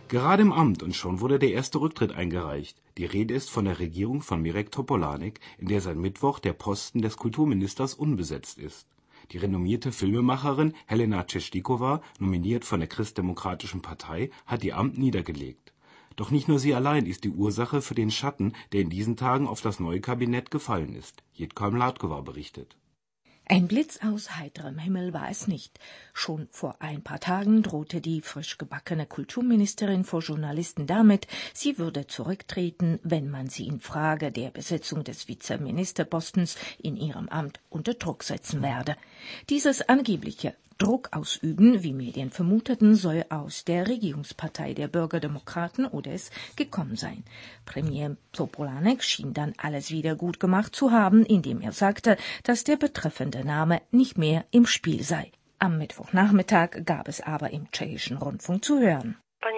Gerade im Amt und schon wurde der erste Rücktritt eingereicht. Die Rede ist von der Regierung von Mirek Topolánek, in der seit Mittwoch der Posten des Kulturministers unbesetzt ist. Die renommierte Filmemacherin Helena Češtíková, nominiert von der Christdemokratischen Partei, hat ihr Amt niedergelegt. Doch nicht nur sie allein ist die Ursache für den Schatten, der in diesen Tagen auf das neue Kabinett gefallen ist. Jitka Mládková berichtet. Ein Blitz aus heiterem Himmel war es nicht. Schon vor ein paar Tagen drohte die frisch gebackene Kulturministerin vor Journalisten damit, sie würde zurücktreten, wenn man sie in Frage der Besetzung des Vizeministerpostens in ihrem Amt unter Druck setzen werde. Dieses angebliche Druck ausüben, wie Medien vermuteten, soll aus der Regierungspartei der Bürgerdemokraten ODS gekommen sein. Premier Topolánek schien dann alles wieder gut gemacht zu haben, indem er sagte, dass der betreffende Name nicht mehr im Spiel sei. Am Mittwochnachmittag gab es aber im tschechischen Rundfunk zu hören.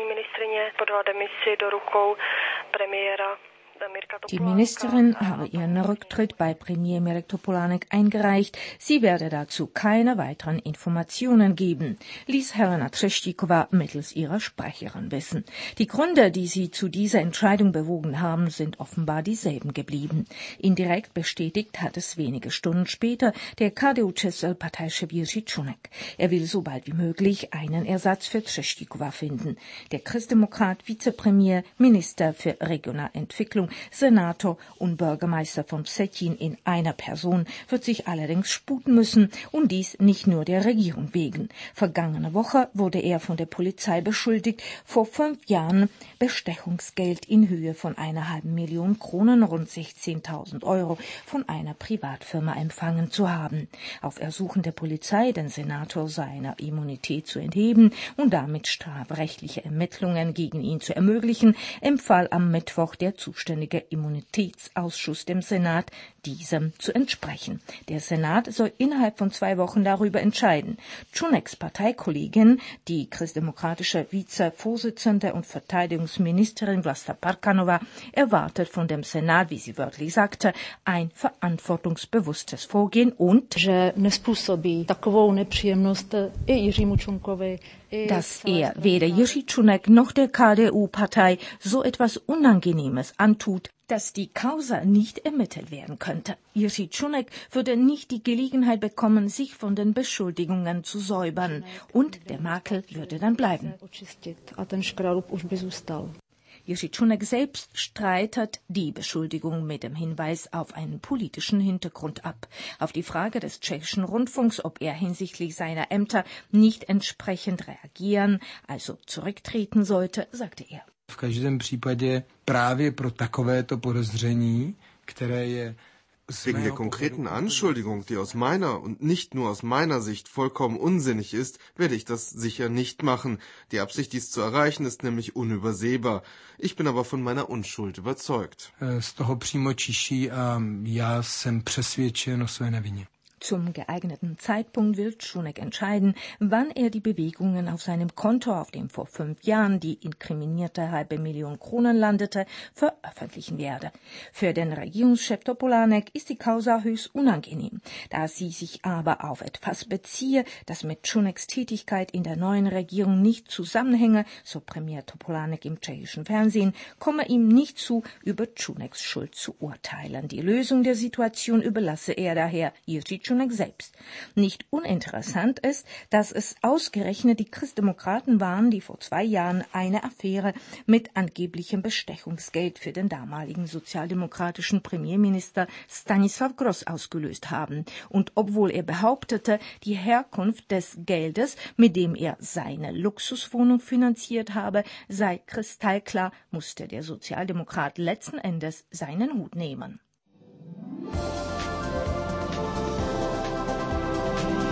Die Ministerin habe ihren Rücktritt bei Premier Mirek Topolánek eingereicht. Sie werde dazu keine weiteren Informationen geben, ließ Helena Češtíková mittels ihrer Sprecherin wissen. Die Gründe, die sie zu dieser Entscheidung bewogen haben, sind offenbar dieselben geblieben. Indirekt bestätigt hat es wenige Stunden später der KDU-Parteichef Jiří Čunek. Er will so bald wie möglich einen Ersatz für Češtíková finden. Der Christdemokrat, Vizepremier, Minister für Regionalentwicklung, Senator und Bürgermeister von Vsetín in einer Person wird sich allerdings sputen müssen, und dies nicht nur der Regierung wegen. Vergangene Woche wurde er von der Polizei beschuldigt, vor 5 Jahren Bestechungsgeld in Höhe von 1,5 Million Kronen, rund 16.000 Euro, von einer Privatfirma empfangen zu haben. Auf Ersuchen der Polizei, den Senator seiner Immunität zu entheben und damit strafrechtliche Ermittlungen gegen ihn zu ermöglichen, empfahl am Mittwoch der zuständige Immunitätsausschuss dem Senat, diesem zu entsprechen. Der Senat soll innerhalb von 2 Wochen darüber entscheiden. Čuneks Parteikollegin, die christdemokratische Vizevorsitzende und Verteidigungsministerin Vlasta Parkanová, erwartet von dem Senat, wie sie wörtlich sagte, ein verantwortungsbewusstes Vorgehen und dass er weder Jiří Čunek noch der KDU-Partei so etwas Unangenehmes antut, dass die Causa nicht ermittelt werden könnte. Jiří Čunek würde nicht die Gelegenheit bekommen, sich von den Beschuldigungen zu säubern, und der Makel würde dann bleiben. Jiří Čunek selbst streitet die Beschuldigung mit dem Hinweis auf einen politischen Hintergrund ab. Auf die Frage des tschechischen Rundfunks, ob er hinsichtlich seiner Ämter nicht entsprechend reagieren, also zurücktreten sollte, sagte er. V každém případě právě pro takovéto podezření, které je wegen der konkreten Anschuldigung, die aus meiner und nicht nur aus meiner Sicht vollkommen unsinnig ist, werde ich das sicher nicht machen. Die Absicht, dies zu erreichen, ist nämlich unübersehbar. Ich bin aber von meiner Unschuld überzeugt. Z toho přímo čiší a já jsem přesvědčen o své nevině. Zum geeigneten Zeitpunkt will Čunek entscheiden, wann er die Bewegungen auf seinem Konto, auf dem vor 5 Jahren die inkriminierte 500 Millionen Kronen landete, veröffentlichen werde. Für den Regierungschef Topolánek ist die Causa höchst unangenehm. Da sie sich aber auf etwas beziehe, das mit Čuneks Tätigkeit in der neuen Regierung nicht zusammenhänge, so Premier Topolánek im tschechischen Fernsehen, komme ihm nicht zu, über Čuneks Schuld zu urteilen. Die Lösung der Situation überlasse er daher Jiří Čunek selbst. Nicht uninteressant ist, dass es ausgerechnet die Christdemokraten waren, die vor 2 Jahren eine Affäre mit angeblichem Bestechungsgeld für den damaligen sozialdemokratischen Premierminister Stanislav Gross ausgelöst haben. Und obwohl er behauptete, die Herkunft des Geldes, mit dem er seine Luxuswohnung finanziert habe, sei kristallklar, musste der Sozialdemokrat letzten Endes seinen Hut nehmen.